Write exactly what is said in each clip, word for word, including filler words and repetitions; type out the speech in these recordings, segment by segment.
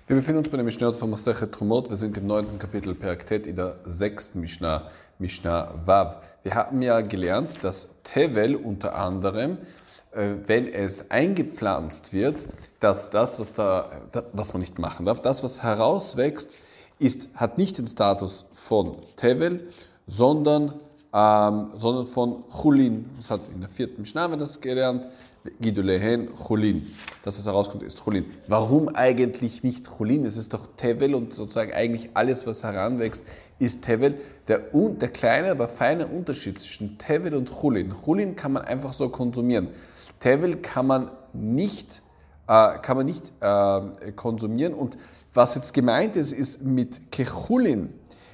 Wir befinden uns bei der Mishnah von Masechet Trumot. Wir sind im neunten Kapitel Perek Tet in der sechsten Mishnah, Mishnah Vav. Wir haben ja gelernt, dass Tevel unter anderem, wenn es eingepflanzt wird, dass das, was, da, was man nicht machen darf, das, was herauswächst, ist, hat nicht den Status von Tevel, sondern, ähm, sondern von Chulin. Das hat in der vierten Mishnah haben wir das gelernt. Gidulehen Chulin. Dass es herauskommt, ist Chulin. Warum eigentlich nicht Chulin? Es ist doch Tevel und sozusagen eigentlich alles, was heranwächst, ist Tevel. Der, der kleine, aber feine Unterschied zwischen Tevel und Chulin. Chulin kann man einfach so konsumieren. Tevel kann man nicht, äh, kann man nicht äh, konsumieren. Und was jetzt gemeint ist, ist mit Kechulin,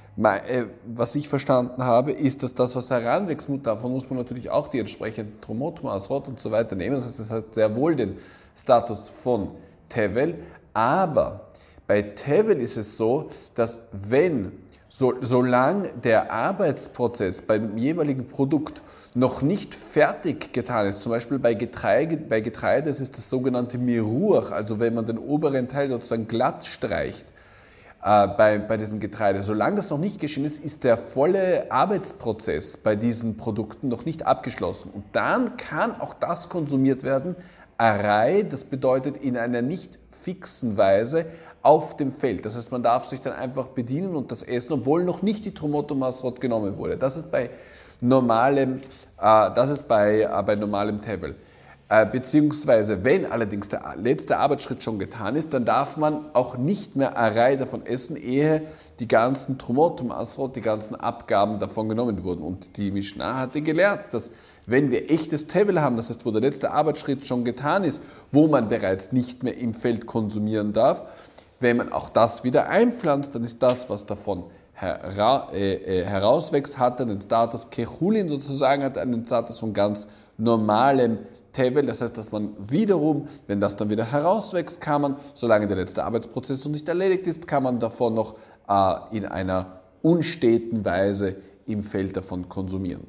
was ich verstanden habe, ist, dass das, was heranwächst, davon muss man natürlich auch die entsprechenden Trumot, Asrot und so weiter nehmen. Das heißt, es hat sehr wohl den Status von Tevel. Aber bei Tevel ist es so, dass wenn, so, solange der Arbeitsprozess beim jeweiligen Produkt noch nicht fertig getan ist, zum Beispiel bei Getreide, bei Getreide ist es das sogenannte Miruach, also wenn man den oberen Teil sozusagen glatt streicht, Bei, bei diesem Getreide. Solange das noch nicht geschehen ist, ist der volle Arbeitsprozess bei diesen Produkten noch nicht abgeschlossen. Und dann kann auch das konsumiert werden, Arei, das bedeutet in einer nicht fixen Weise auf dem Feld. Das heißt, man darf sich dann einfach bedienen und das essen, obwohl noch nicht die Trumot und Masrot genommen wurde. Das ist bei normalem, äh, das ist bei, äh, bei normalem Tevel. Beziehungsweise, wenn allerdings der letzte Arbeitsschritt schon getan ist, dann darf man auch nicht mehr eine Reihe davon essen, ehe die ganzen Trumot und Asrot, die ganzen Abgaben davon genommen wurden. Und die Mishnah hatte gelehrt, dass wenn wir echtes Tevel haben, das heißt, wo der letzte Arbeitsschritt schon getan ist, wo man bereits nicht mehr im Feld konsumieren darf, wenn man auch das wieder einpflanzt, dann ist das, was davon hera- äh, äh, herauswächst, hat einen Status Kechulin sozusagen, hat einen Status von ganz normalem Tevel, das heißt, dass man wiederum, wenn das dann wieder herauswächst, kann man, solange der letzte Arbeitsprozess noch nicht erledigt ist, kann man davon noch äh, in einer unsteten Weise im Feld davon konsumieren.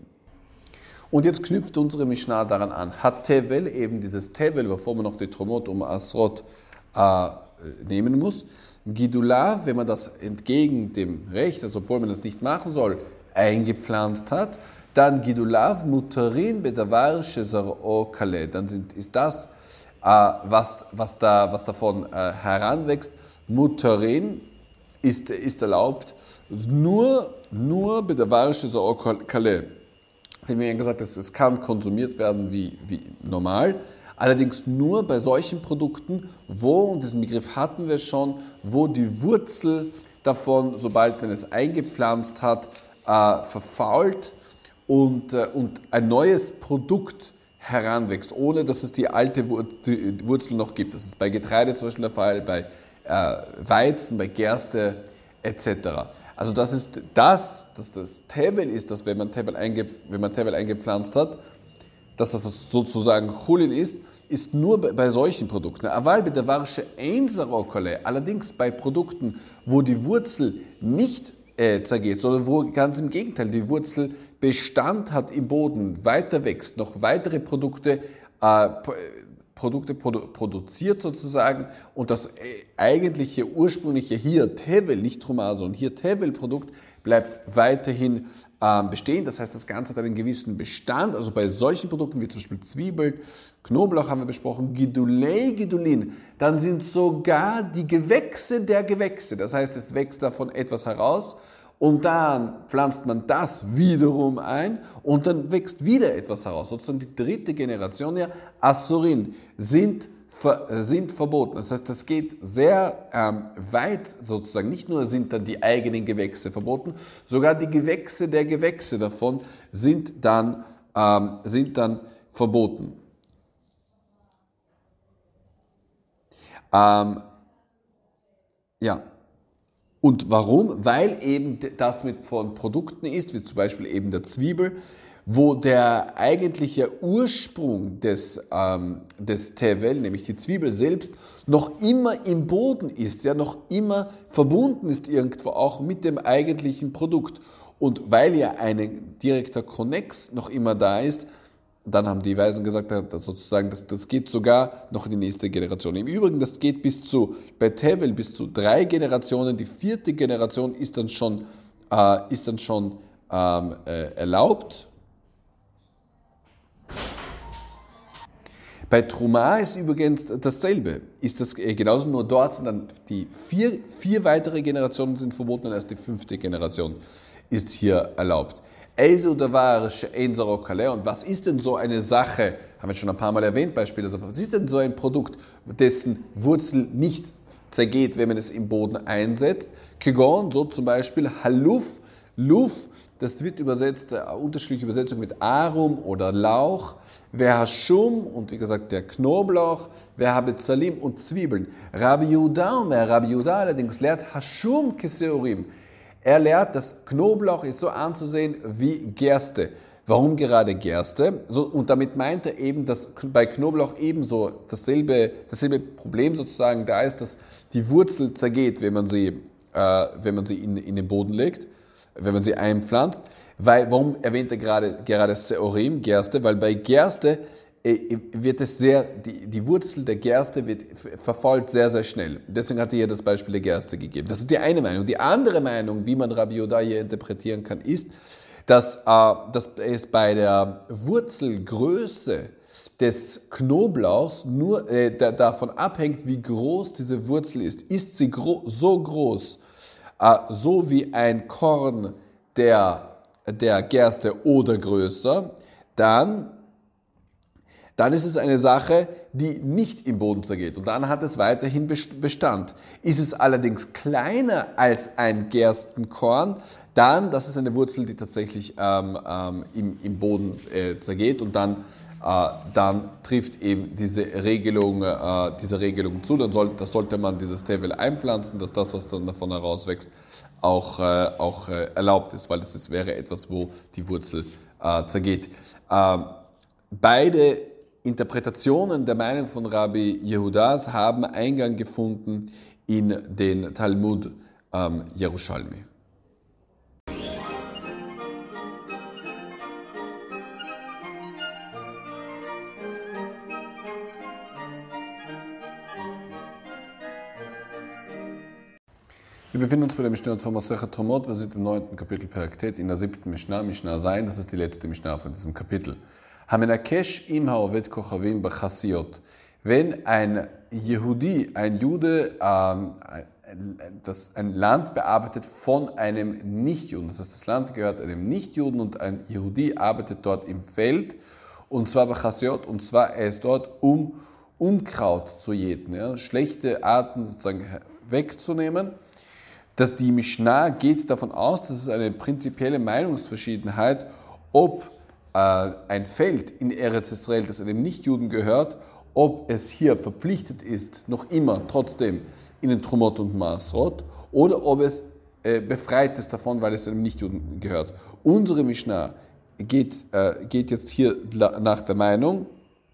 Und jetzt knüpft unsere Mishnah daran an. Hat Tevel, eben dieses Tevel, bevor man noch die Trumot und Asrot äh, nehmen muss, Gidula, wenn man das entgegen dem Recht, also obwohl man das nicht machen soll, eingepflanzt hat, dann Gidulav Mutarin Bedavar Shezaro Kale. Dann sind, ist das, äh, was, was, da, was davon äh, heranwächst, Mutarin ist, ist erlaubt, nur, nur Bedavar Shezaro Kale. Wir haben ja gesagt, es, es kann konsumiert werden wie, wie normal, allerdings nur bei solchen Produkten, wo, und diesen Begriff hatten wir schon, wo die Wurzel davon, sobald man es eingepflanzt hat, äh, verfault, Und, und ein neues Produkt heranwächst, ohne dass es die alte Wurzel noch gibt. Das ist bei Getreide zum Beispiel der Fall, bei äh, Weizen, bei Gerste et cetera. Also das ist das, dass das Tevel ist, dass wenn man Tevel, einge, wenn man Tevel eingepflanzt hat, dass das sozusagen Chulin ist, ist nur bei, bei solchen Produkten. Aval bedavarsche ein Sarokole, allerdings bei Produkten, wo die Wurzel nicht Äh, zergeht, sondern wo ganz im Gegenteil die Wurzel Bestand hat im Boden, weiter wächst, noch weitere Produkte, äh, Produkte produ- produziert sozusagen und das eigentliche ursprüngliche hier Tevel, nicht Truma, sondern hier Tevel-Produkt bleibt weiterhin äh, bestehen. Das heißt, das Ganze hat einen gewissen Bestand, also bei solchen Produkten wie zum Beispiel Zwiebeln, Knoblauch haben wir besprochen, Gidulei, Gidulin, dann sind sogar die Gewächse der Gewächse. Das heißt, es wächst davon etwas heraus und dann pflanzt man das wiederum ein und dann wächst wieder etwas heraus. Sozusagen die dritte Generation, ja, Asurin, sind, ver, sind verboten. Das heißt, das geht sehr ähm, weit sozusagen. Nicht nur sind dann die eigenen Gewächse verboten, sogar die Gewächse der Gewächse davon sind dann, ähm, sind dann verboten. Ähm, ja. Und warum? Weil eben das mit von Produkten ist, wie zum Beispiel eben der Zwiebel, wo der eigentliche Ursprung des, ähm, des Tevel, nämlich die Zwiebel selbst, noch immer im Boden ist, ja, noch immer verbunden ist irgendwo auch mit dem eigentlichen Produkt. Und weil ja ein direkter Konnex noch immer da ist, dann haben die Weisen gesagt, dass sozusagen, das, das geht sogar noch in die nächste Generation. Im Übrigen, das geht bis zu, bei Tevel bis zu drei Generationen. Die vierte Generation ist dann schon, äh, ist dann schon ähm, äh, erlaubt. Bei Truma ist übrigens dasselbe. Ist das genauso, nur dort sind dann die vier, vier weitere Generationen sind verboten und erst die fünfte Generation ist hier erlaubt. Und was ist denn so eine Sache, haben wir schon ein paar Mal erwähnt, beispielsweise, was ist denn so ein Produkt, dessen Wurzel nicht zergeht, wenn man es im Boden einsetzt? Kegon, so zum Beispiel Haluf, Luf, das wird übersetzt, äh, unterschiedliche Übersetzungen mit Arum oder Lauch, Verhashum und wie gesagt der Knoblauch, Verhabezalim und Zwiebeln. Rabbi Yehuda, Rabbi Yehuda allerdings lehrt Hashum Keseorim. Er lehrt, dass Knoblauch ist so anzusehen wie Gerste. Warum gerade Gerste? So, und damit meint er eben, dass bei Knoblauch ebenso dasselbe, dasselbe Problem sozusagen da ist, dass die Wurzel zergeht, wenn man sie, äh, wenn man sie in, in den Boden legt, wenn man sie einpflanzt. Weil, warum erwähnt er gerade, gerade Seorim, Gerste? Weil bei Gerste äh, wird es sehr, die, die Wurzel der Gerste wird verfault sehr, sehr schnell. Deswegen hat er hier das Beispiel der Gerste gegeben. Das ist die eine Meinung. Die andere Meinung, wie man Rabbi Yehuda hier interpretieren kann, ist, dass, äh, dass es bei der Wurzelgröße des Knoblauchs nur äh, da, davon abhängt, wie groß diese Wurzel ist. Ist sie gro- so groß, äh, so wie ein Korn der der Gerste oder größer, dann, dann ist es eine Sache, die nicht im Boden zergeht und dann hat es weiterhin Bestand. Ist es allerdings kleiner als ein Gerstenkorn, dann, das ist eine Wurzel, die tatsächlich ähm, ähm, im, im Boden äh, zergeht und dann, äh, dann trifft eben diese Regelung, äh, diese Regelung zu. Dann soll, das sollte man dieses Tevel einpflanzen, dass das, was dann davon herauswächst, auch, äh, auch äh, erlaubt ist, weil es ist, wäre etwas, wo die Wurzel äh, zergeht. Ähm, beide Interpretationen der Meinung von Rabbi Yehudas haben Eingang gefunden in den Talmud ähm, Yerushalmi. Wir befinden uns bei der Mishnah von Masechet Trumot. Wir sind im neunten Kapitel Perek in der siebten Mishnah, Mishnah Zayin. Das ist die letzte Mishnah von diesem Kapitel. Hamenakesh im Haovet Kochavim b'Chassiot. Wenn ein Yehudi, ein Jude, ähm, das ein Land bearbeitet von einem Nichtjuden, das heißt, das Land gehört einem Nichtjuden und ein Yehudi arbeitet dort im Feld, und zwar b'Chassiot, und zwar er ist dort, um Unkraut zu jäten, ja, schlechte Arten sozusagen wegzunehmen. Dass die Mishnah geht davon aus, dass es eine prinzipielle Meinungsverschiedenheit, ob äh, ein Feld in Eretz Israel, das einem Nichtjuden gehört, ob es hier verpflichtet ist, noch immer trotzdem in den Trumot und Maasrot, oder ob es äh, befreit ist davon, weil es einem Nichtjuden gehört. Unsere Mishnah geht, äh, geht jetzt hier nach der Meinung,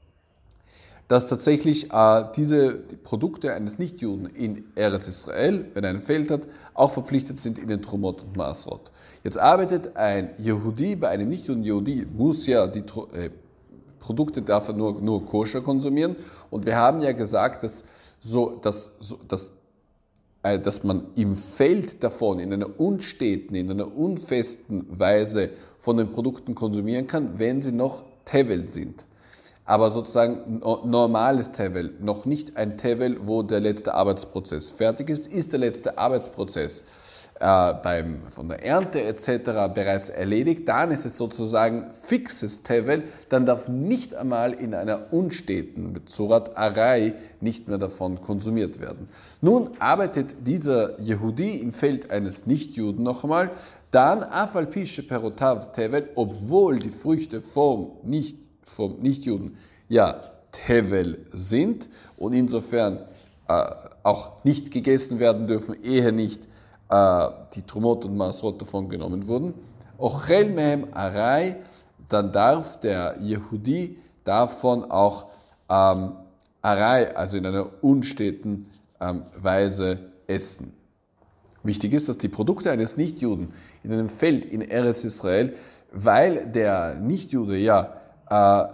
dass tatsächlich äh, diese die Produkte eines Nichtjuden in Eretz Israel, wenn er ein Feld hat, auch verpflichtet sind in den Trumot und Maasrot. Jetzt arbeitet ein Yehudi bei einem Nichtjuden. Yehudi muss ja die äh, Produkte darf er nur, nur koscher konsumieren. Und wir haben ja gesagt, dass, so, dass, so, dass, äh, dass man im Feld davon in einer unsteten, in einer unfesten Weise von den Produkten konsumieren kann, wenn sie noch Tevel sind. Aber sozusagen normales Tevel, noch nicht ein Tevel, wo der letzte Arbeitsprozess fertig ist, ist der letzte Arbeitsprozess äh, beim, von der Ernte et cetera bereits erledigt, dann ist es sozusagen fixes Tevel, dann darf nicht einmal in einer unsteten Zurat Arai nicht mehr davon konsumiert werden. Nun arbeitet dieser Yehudi im Feld eines Nichtjuden noch einmal, dann Afal Pische Perotav Tevel, obwohl die Früchte vom nicht vom Nichtjuden ja Tevel sind und insofern äh, auch nicht gegessen werden dürfen, ehe nicht äh, die Trumot und Maasrot davon genommen wurden. Ochel mehem arai, dann darf der Yehudi davon auch ähm, arai, also in einer unsteten ähm, Weise essen. Wichtig ist, dass die Produkte eines Nichtjuden in einem Feld in Eretz Israel, weil der Nichtjude ja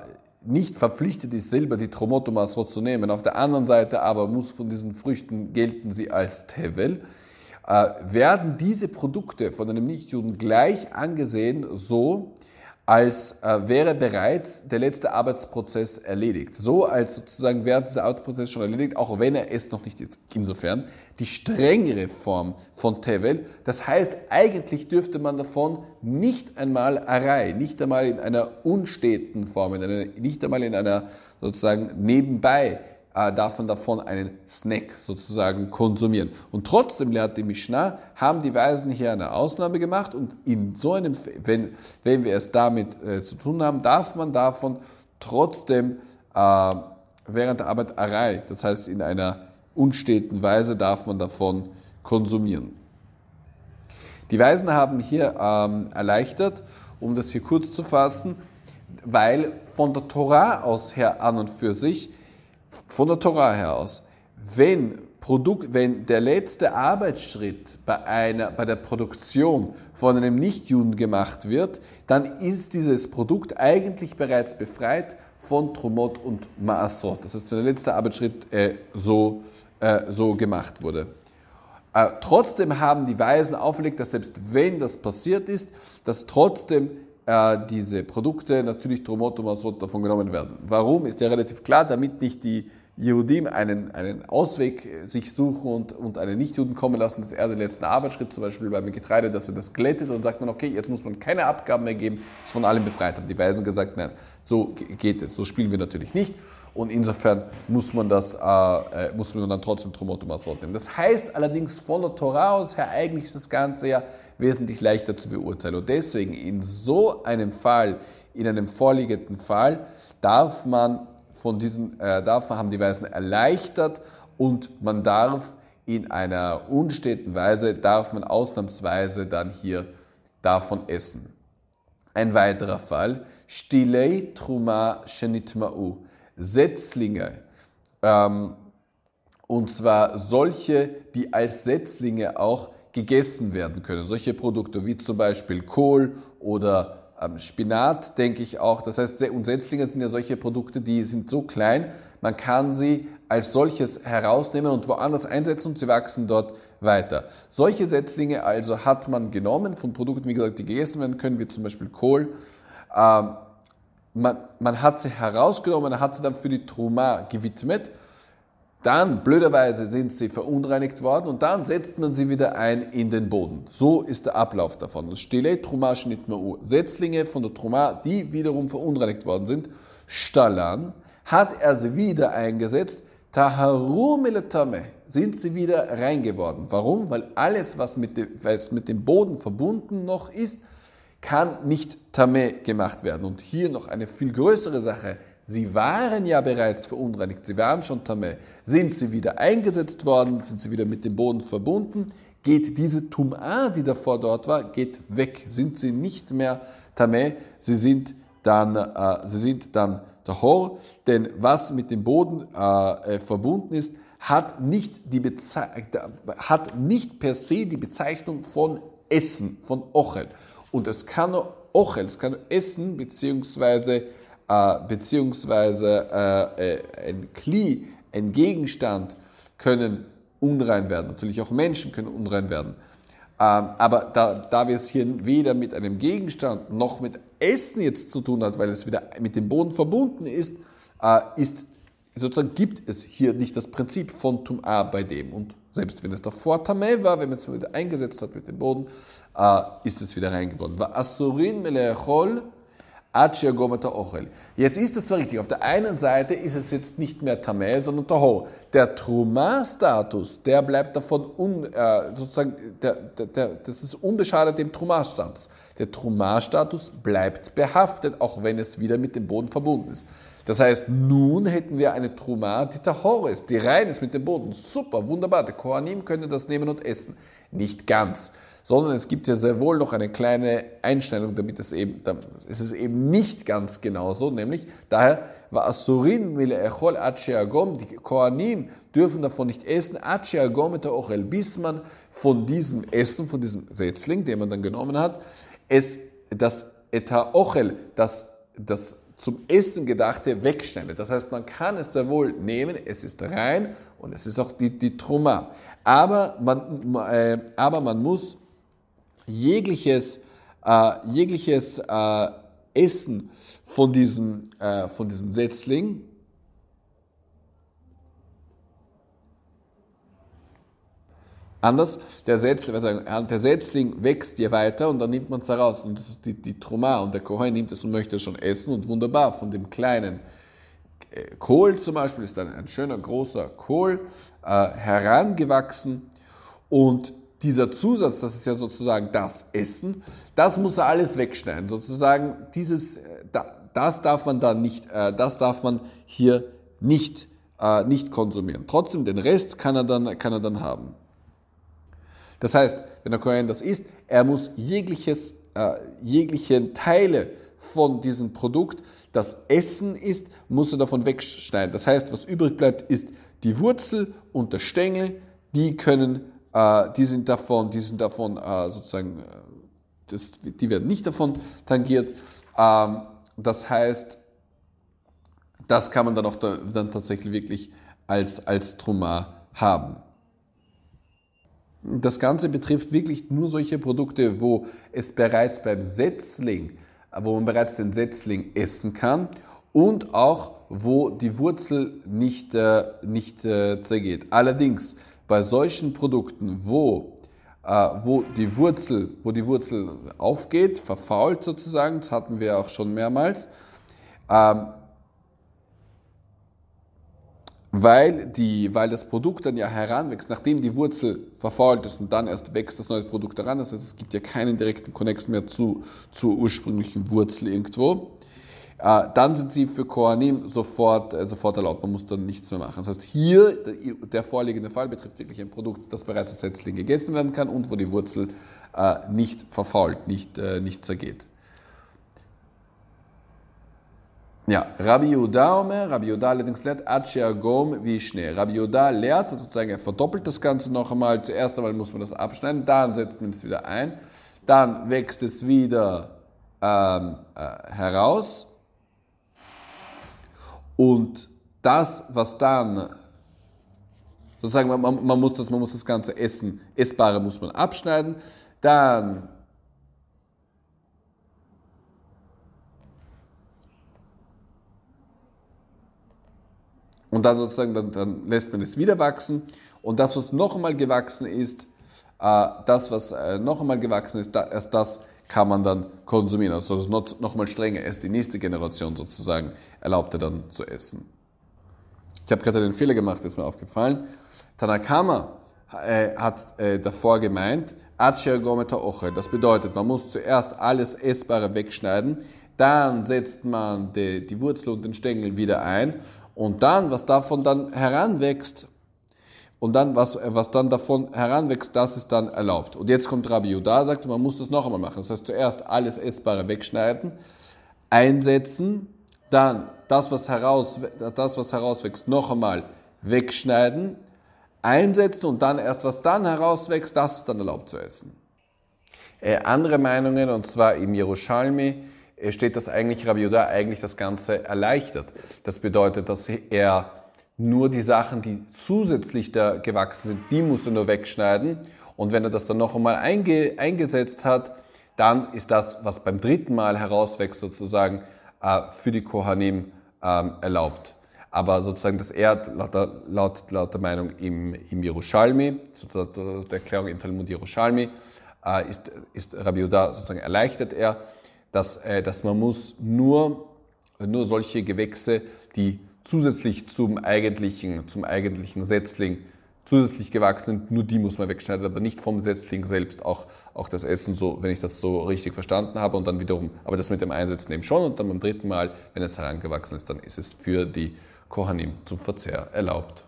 nicht verpflichtet ist, selber die Trumot und Maasrot zu nehmen. Auf der anderen Seite aber muss von diesen Früchten gelten sie als Tevel. Äh, werden diese Produkte von einem Nichtjuden gleich angesehen, so als äh, wäre bereits der letzte Arbeitsprozess erledigt. So als sozusagen wäre dieser Arbeitsprozess schon erledigt, auch wenn er es noch nicht ist. Insofern die strengere Form von Tevel. Das heißt, eigentlich dürfte man davon nicht einmal Arei, nicht einmal in einer unsteten Form, in einer, nicht einmal in einer sozusagen nebenbei, äh, darf man davon einen Snack sozusagen konsumieren. Und trotzdem, lehrt die Mishnah, haben die Weisen hier eine Ausnahme gemacht und in so einem, wenn, wenn wir es damit äh, zu tun haben, darf man davon trotzdem äh, während der Arbeit Arei, das heißt in einer unsteten Weise, darf man davon konsumieren. Die Weisen haben hier ähm, erleichtert, um das hier kurz zu fassen, weil von der Torah aus her an und für sich Von der Torah her aus, wenn, Produkt, wenn der letzte Arbeitsschritt bei, einer, bei der Produktion von einem Nichtjuden gemacht wird, dann ist dieses Produkt eigentlich bereits befreit von Trumot und Maasrot. Das heißt, wenn der letzte Arbeitsschritt äh, so, äh, so gemacht wurde. Äh, trotzdem haben die Weisen auferlegt, dass selbst wenn das passiert ist, dass trotzdem diese Produkte natürlich Trumot und Maasrot davon genommen werden. Warum, ist ja relativ klar, damit nicht die Jehudim einen, einen Ausweg sich suchen und, und einen Nichtjuden kommen lassen, dass er den letzten Arbeitsschritt, zum Beispiel beim Getreide, dass er das glättet und sagt man, okay, jetzt muss man keine Abgaben mehr geben, ist von allem befreit. Haben die Weisen gesagt, nein, so geht es, so spielen wir natürlich nicht. Und insofern muss man, das, äh, muss man dann trotzdem Trumot und Maasrot nehmen. Das heißt allerdings von der Torah aus her, eigentlich ist das Ganze ja wesentlich leichter zu beurteilen. Und deswegen in so einem Fall, in einem vorliegenden Fall, darf man von diesen, äh, darf man, haben die Weisen erleichtert und man darf in einer unsteten Weise, darf man ausnahmsweise dann hier davon essen. Ein weiterer Fall, Stilei Truma Shenitma'u. Setzlinge, ähm, und zwar solche, die als Setzlinge auch gegessen werden können. Solche Produkte wie zum Beispiel Kohl oder ähm, Spinat, denke ich auch. Das heißt, und Setzlinge sind ja solche Produkte, die sind so klein, man kann sie als solches herausnehmen und woanders einsetzen und sie wachsen dort weiter. Solche Setzlinge also hat man genommen von Produkten, wie gesagt, die gegessen werden können, wie zum Beispiel Kohl. Ähm, Man, man hat sie herausgenommen, man hat sie dann für die Truma gewidmet. Dann, blöderweise, sind sie verunreinigt worden und dann setzt man sie wieder ein in den Boden. So ist der Ablauf davon. Das Stille Truma Shnitma'u. Setzlinge von der Truma, die wiederum verunreinigt worden sind. Stalan, hat er sie wieder eingesetzt. Taharu Meletame, sind sie wieder rein geworden. Warum? Weil alles, was mit dem, was mit dem Boden verbunden noch ist, kann nicht Tameh gemacht werden. Und hier noch eine viel größere Sache. Sie waren ja bereits verunreinigt, sie waren schon Tameh. Sind sie wieder eingesetzt worden, sind sie wieder mit dem Boden verbunden, geht diese Tum'a, die davor dort war, geht weg. Sind sie nicht mehr Tameh, sie sind dann, äh, sie sind dann Tahor, denn was mit dem Boden äh, verbunden ist, hat nicht, die Bezei- hat nicht per se die Bezeichnung von Essen, von Ochel. Und es kann nur Ochel, es kann nur Essen, beziehungsweise, äh, beziehungsweise äh, ein Kli, ein Gegenstand können unrein werden. Natürlich auch Menschen können unrein werden. Ähm, aber da, da wir es hier weder mit einem Gegenstand noch mit Essen jetzt zu tun hat, weil es wieder mit dem Boden verbunden ist, äh, ist sozusagen gibt es hier nicht das Prinzip von Tum'a bei dem. Und selbst wenn es davor Tameh war, wenn man es wieder eingesetzt hat mit dem Boden, äh, ist es wieder rein geworden. Jetzt ist es zwar richtig, auf der einen Seite ist es jetzt nicht mehr Tameh, sondern Tahor. Der Truma-Status, der bleibt davon, un, äh, sozusagen, der, der, der, das ist unbeschadet dem Truma-Status. Der Truma-Status bleibt behaftet, auch wenn es wieder mit dem Boden verbunden ist. Das heißt, nun hätten wir eine Truma, die Tahor ist, die rein ist mit dem Boden. Super, wunderbar, der Kohanim könnte das nehmen und essen. Nicht ganz, sondern es gibt ja sehr wohl noch eine kleine Einstellung, damit es eben, es ist eben nicht ganz genauso, nämlich daher war Asurin mile echol acheagom, die Kohanim dürfen davon nicht essen, acheagom et ochel, bis man von diesem Essen, von diesem Setzling, den man dann genommen hat, es, das eta ochel, das, das zum Essen gedachte wegschneide. Das heißt, man kann es sehr wohl nehmen, es ist rein und es ist auch die, die Truma. Aber man, äh, aber man muss jegliches, äh, jegliches äh, Essen von diesem, äh, von diesem Setzling anders, der Setzling, der Setzling wächst ja weiter und dann nimmt man es heraus und das ist die, die Truma und der Kohen nimmt es und möchte es schon essen und wunderbar, von dem kleinen Kohl zum Beispiel ist dann ein schöner großer Kohl äh, herangewachsen und dieser Zusatz, das ist ja sozusagen das Essen, das muss er alles wegschneiden, sozusagen dieses, das darf man dann nicht, das darf man hier nicht, nicht konsumieren. Trotzdem den Rest kann er dann, kann er dann haben. Das heißt, wenn der Kohen das isst, er muss jegliches, äh, jegliche Teile von diesem Produkt, das Essen ist, muss er davon wegschneiden. Das heißt, was übrig bleibt, ist die Wurzel und der Stängel, die können, äh, die sind davon, die sind davon äh, sozusagen, das, die werden nicht davon tangiert. Ähm, das heißt, das kann man dann auch da, dann tatsächlich wirklich als, als Truma haben. Das Ganze betrifft wirklich nur solche Produkte, wo es bereits beim Setzling, wo man bereits den Setzling essen kann und auch wo die Wurzel nicht, äh, nicht äh, zergeht. Allerdings bei solchen Produkten, wo, äh, wo, die Wurzel, wo die Wurzel aufgeht, verfault sozusagen, das hatten wir auch schon mehrmals, ähm, Weil, die, weil das Produkt dann ja heranwächst, nachdem die Wurzel verfault ist und dann erst wächst das neue Produkt heran. Das heißt, es gibt ja keinen direkten Connex mehr zu, zur ursprünglichen Wurzel irgendwo. Äh, dann sind sie für Kohanim sofort, äh, sofort erlaubt. Man muss dann nichts mehr machen. Das heißt, hier, der, der vorliegende Fall betrifft wirklich ein Produkt, das bereits als Setzling gegessen werden kann und wo die Wurzel äh, nicht verfault, nicht, äh, nicht zergeht. Ja, Rabbi Yehuda Omer, Rabbi Yehuda allerdings lehrt, Atsche Agom wie Schnee. Rabbi Yehuda lehrt, sozusagen er verdoppelt das Ganze noch einmal. Zuerst einmal muss man das abschneiden, dann setzt man es wieder ein, dann wächst es wieder ähm, äh, heraus und das, was dann, sozusagen man, man, muss das, man muss das ganze Essen, Essbare muss man abschneiden, dann Und dann sozusagen, dann, dann lässt man es wieder wachsen. Und das, was noch einmal gewachsen ist, äh, das, was äh, noch einmal gewachsen ist, da, erst das kann man dann konsumieren. Also das ist noch, noch mal strenger, erst die nächste Generation sozusagen erlaubt er dann zu essen. Ich habe gerade einen Fehler gemacht, ist mir aufgefallen. Tanakama äh, hat äh, davor gemeint, Atscher Gometa Oche. Das bedeutet, man muss zuerst alles Essbare wegschneiden, dann setzt man die, die Wurzel und den Stängel wieder ein. Und dann, was davon dann heranwächst, und dann, was, was dann davon heranwächst, das ist dann erlaubt. Und jetzt kommt Rabbi Yehuda, sagt, man muss das noch einmal machen. Das heißt, zuerst alles Essbare wegschneiden, einsetzen, dann das, was, heraus, das, was herauswächst, noch einmal wegschneiden, einsetzen und dann erst, was dann herauswächst, das ist dann erlaubt zu essen. Äh, andere Meinungen, und zwar im Yerushalmi, steht, dass eigentlich Rabbi Yehuda eigentlich das Ganze erleichtert. Das bedeutet, dass er nur die Sachen, die zusätzlich da gewachsen sind, die muss er nur wegschneiden. Und wenn er das dann noch einmal einge, eingesetzt hat, dann ist das, was beim dritten Mal herauswächst, sozusagen äh, für die Kohanim ähm, erlaubt. Aber sozusagen das er, laut der, laut, laut der Meinung im, im Yerushalmi, sozusagen der Erklärung im Talmud Yerushalmi, äh, ist, ist Rabbi Yehuda sozusagen erleichtert er, Dass, äh, dass man muss nur, nur solche Gewächse, die zusätzlich zum eigentlichen, zum eigentlichen Setzling zusätzlich gewachsen sind, nur die muss man wegschneiden, aber nicht vom Setzling selbst, auch, auch das Essen, so, wenn ich das so richtig verstanden habe und dann wiederum, aber das mit dem Einsetzen eben schon und dann beim dritten Mal, wenn es herangewachsen ist, dann ist es für die Kohanim zum Verzehr erlaubt.